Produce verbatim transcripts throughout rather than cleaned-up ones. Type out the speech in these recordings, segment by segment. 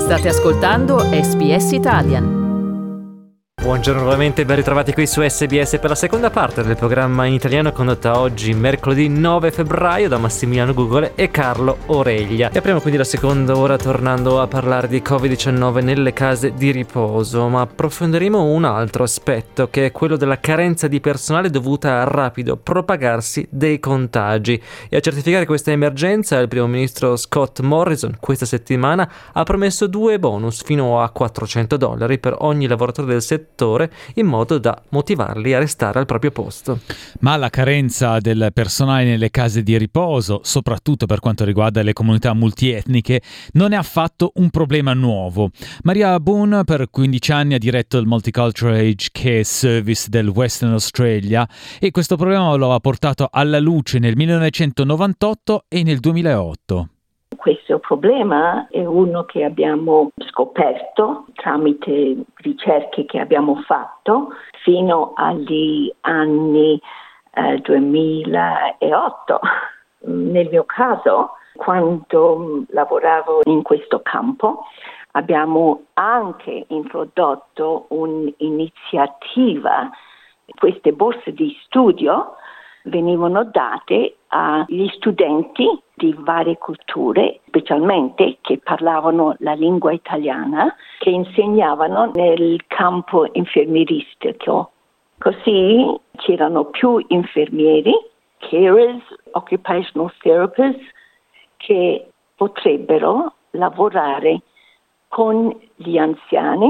State ascoltando S B S Italian. Buongiorno nuovamente, ben ritrovati qui su S B S per la seconda parte del programma in italiano condotta oggi, mercoledì nove febbraio, da Massimiliano Gugole e Carlo Oreglia. E apriamo quindi la seconda ora tornando a parlare di covid diciannove nelle case di riposo, ma approfondiremo un altro aspetto, che è quello della carenza di personale dovuta al rapido propagarsi dei contagi. E a certificare questa emergenza il primo ministro Scott Morrison questa settimana ha promesso due bonus fino a quattrocento dollari per ogni lavoratore del settore, in modo da motivarli a restare al proprio posto. Ma la carenza del personale nelle case di riposo, soprattutto per quanto riguarda le comunità multietniche, non è affatto un problema nuovo. Maria Boone per quindici anni ha diretto il Multicultural Aged Care Service del Western Australia e questo problema lo ha portato alla luce nel millenovecentonovantotto e nel duemilaotto. Questo problema è uno che abbiamo scoperto tramite ricerche che abbiamo fatto fino agli anni eh, duemilaotto. Nel mio caso, quando lavoravo in questo campo, abbiamo anche introdotto un'iniziativa. Queste borse di studio venivano date agli studenti di varie culture, specialmente che parlavano la lingua italiana, che insegnavano nel campo infermieristico. Così c'erano più infermieri, carers, occupational therapists, che potrebbero lavorare con gli anziani.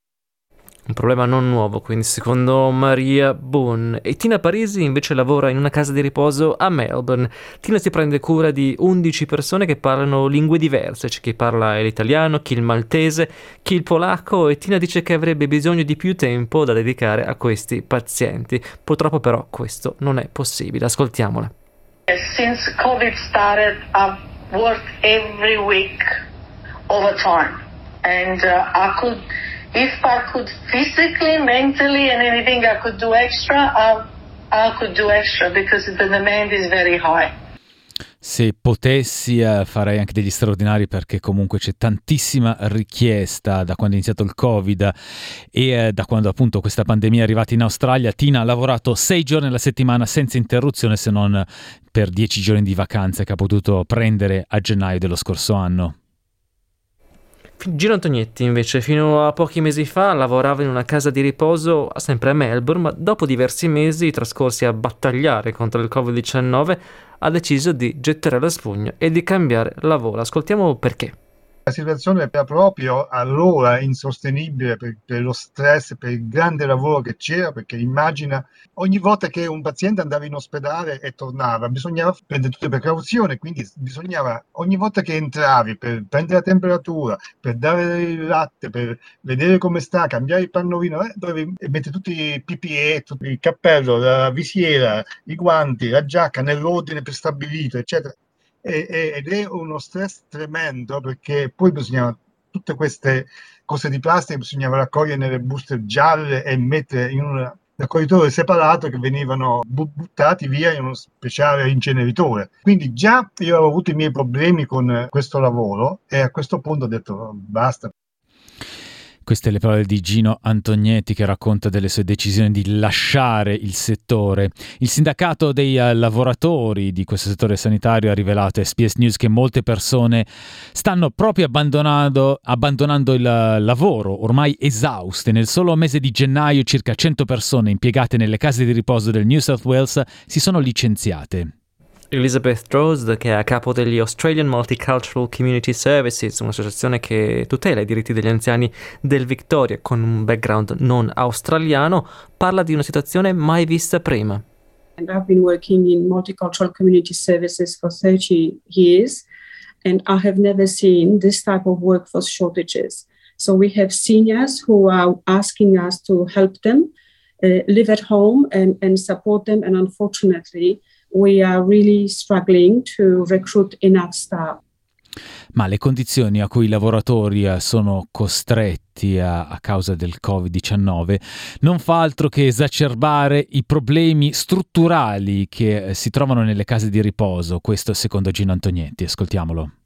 Un problema non nuovo, quindi, secondo Maria Boone. E Tina Parisi invece lavora in una casa di riposo a Melbourne. Tina si prende cura di undici persone che parlano lingue diverse. C'è chi parla l'italiano, chi il maltese, chi il polacco, e Tina dice che avrebbe bisogno di più tempo da dedicare a questi pazienti. Purtroppo però questo non è possibile. Ascoltiamola. Since COVID started, I've worked every week overtime, and uh, I could If I could physically, mentally, and anything I could do extra, I, I could do extra because the demand is very high. Se potessi eh, farei anche degli straordinari, perché comunque c'è tantissima richiesta da quando è iniziato il Covid e eh, da quando appunto questa pandemia è arrivata in Australia. Tina ha lavorato sei giorni alla settimana senza interruzione, se non per dieci giorni di vacanze che ha potuto prendere a gennaio dello scorso anno. Gino Antognetti invece fino a pochi mesi fa lavorava in una casa di riposo sempre a Melbourne, ma dopo diversi mesi trascorsi a battagliare contro il covid diciannove ha deciso di gettare la spugna e di cambiare lavoro. Ascoltiamo perché. La situazione era proprio allora insostenibile per, per lo stress, per il grande lavoro che c'era, perché immagina ogni volta che un paziente andava in ospedale e tornava, bisognava prendere tutte le precauzioni, quindi bisognava ogni volta che entravi per prendere la temperatura, per dare il latte, per vedere come sta, cambiare il pannovino, eh, dovevi mettere tutti i P P E, tutto il cappello, la visiera, i guanti, la giacca nell'ordine prestabilito, eccetera. Ed è uno stress tremendo, perché poi bisognava tutte queste cose di plastica bisognava raccogliere nelle buste gialle e mettere in un raccoglitore separato, che venivano buttati via in uno speciale inceneritore. Quindi già io avevo avuto i miei problemi con questo lavoro e a questo punto ho detto basta. Queste le parole di Gino Antognetti, che racconta delle sue decisioni di lasciare il settore. Il sindacato dei uh, lavoratori di questo settore sanitario ha rivelato a S B S News che molte persone stanno proprio abbandonando, abbandonando il uh, lavoro, ormai esauste. Nel solo mese di gennaio circa cento persone impiegate nelle case di riposo del New South Wales si sono licenziate. Elizabeth Drost, che è a capo degli Australian Multicultural Community Services, un'associazione che tutela i diritti degli anziani del Victoria con un background non australiano, parla di una situazione mai vista prima. And I've been working in multicultural community services for thirty years, and I have never seen this type of workforce shortages. So we have seniors who are asking us to help them uh, live at home and, and support them, and unfortunately we are really struggling to recruit enough staff. Ma le condizioni a cui i lavoratori sono costretti a, a causa del covid diciannove non fa altro che esacerbare i problemi strutturali che si trovano nelle case di riposo. Questo secondo Gino Antognetti. Ascoltiamolo.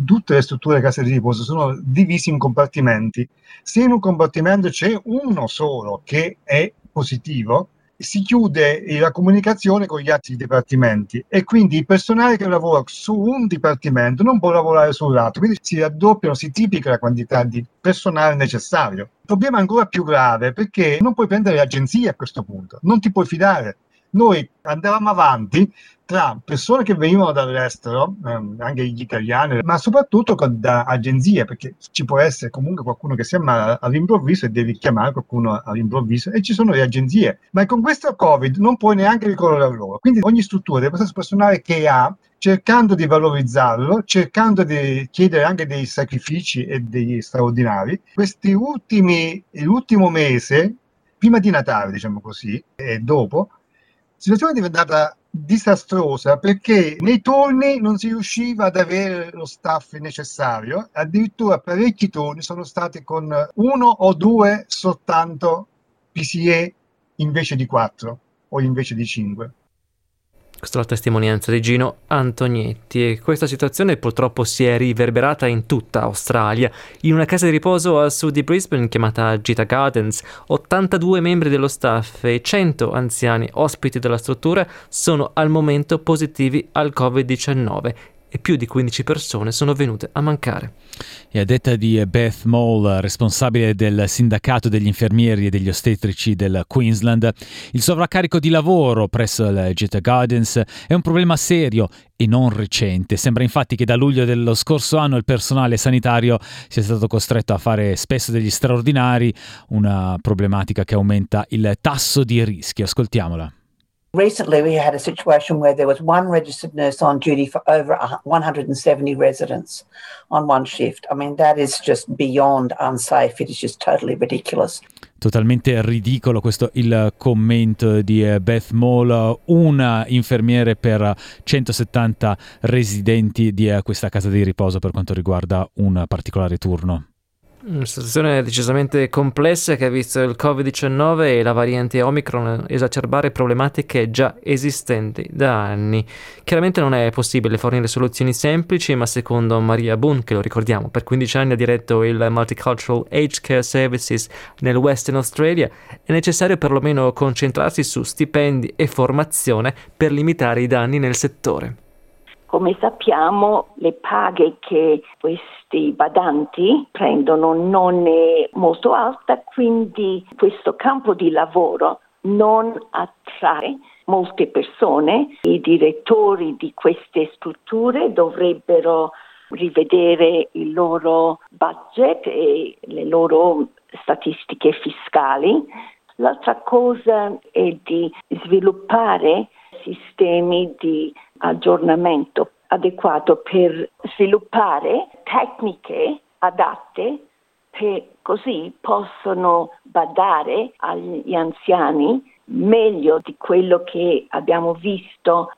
tutte le strutture case di riposo sono divisi in compartimenti. Se in un compartimento c'è uno solo che è positivo, si chiude la comunicazione con gli altri dipartimenti e quindi il personale che lavora su un dipartimento non può lavorare sull'altro, quindi si raddoppiano, si triplica la quantità di personale necessario. Il problema è ancora più grave perché non puoi prendere le agenzie a questo punto, non ti puoi fidare. Noi andavamo avanti tra persone che venivano dall'estero, ehm, anche gli italiani, ma soprattutto con, da agenzie, perché ci può essere comunque qualcuno che si ammala all'improvviso e devi chiamare qualcuno all'improvviso e ci sono le agenzie. Ma con questo Covid non puoi neanche ricorrere a loro. Quindi ogni struttura deve passare sul personale che ha, cercando di valorizzarlo, cercando di chiedere anche dei sacrifici e degli straordinari. Questi ultimi, l'ultimo mese, prima di Natale, diciamo così, e dopo, la situazione è diventata disastrosa perché nei turni non si riusciva ad avere lo staff necessario, addirittura parecchi turni sono stati con uno o due soltanto P C E invece di quattro o invece di cinque. Questa è la testimonianza di Gino Antognetti e questa situazione purtroppo si è riverberata in tutta Australia. In una casa di riposo a sud di Brisbane chiamata Gita Gardens, ottantadue membri dello staff e cento anziani ospiti della struttura sono al momento positivi al covid diciannove e più di quindici persone sono venute a mancare. E a detta di Beth Mole, responsabile del sindacato degli infermieri e degli ostetrici del Queensland, il sovraccarico di lavoro presso il Gita Gardens è un problema serio e non recente. Sembra infatti che da luglio dello scorso anno il personale sanitario sia stato costretto a fare spesso degli straordinari, una problematica che aumenta il tasso di rischio. Ascoltiamola. Recently, we had a situation where there was one registered nurse on duty for over one hundred seventy residents on one shift. I mean, that is just beyond unsafe. It is just totally ridiculous. Totalmente ridicolo questo il commento di Beth Mole, una infermiere per centosettanta residenti di questa casa di riposo per quanto riguarda un particolare turno. Una situazione decisamente complessa che ha visto il covid diciannove e la variante Omicron esacerbare problematiche già esistenti da anni. Chiaramente non è possibile fornire soluzioni semplici, ma secondo Maria Boone, che lo ricordiamo, per quindici anni ha diretto il Multicultural Aged Care Services nel Western Australia, è necessario perlomeno concentrarsi su stipendi e formazione per limitare i danni nel settore. Come sappiamo, le paghe che questi badanti prendono non è molto alta, quindi questo campo di lavoro non attrae molte persone. I direttori di queste strutture dovrebbero rivedere il loro budget e le loro statistiche fiscali. L'altra cosa è di sviluppare sistemi di aggiornamento adeguato per sviluppare tecniche adatte che così possono badare agli anziani meglio di quello che abbiamo visto.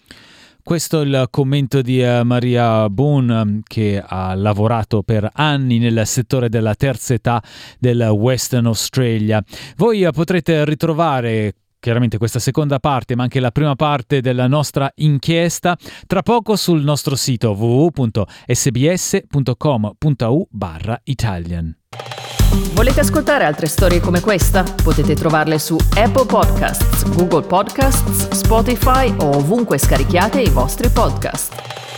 Questo è il commento di Maria Boone, che ha lavorato per anni nel settore della terza età del Western Australia. Voi potrete ritrovare chiaramente questa seconda parte, ma anche la prima parte della nostra inchiesta tra poco sul nostro sito w w w punto s b s punto com punto a u barra Italian. Volete ascoltare altre storie come questa? Potete trovarle su Apple Podcasts, Google Podcasts, Spotify o ovunque scarichiate i vostri podcast.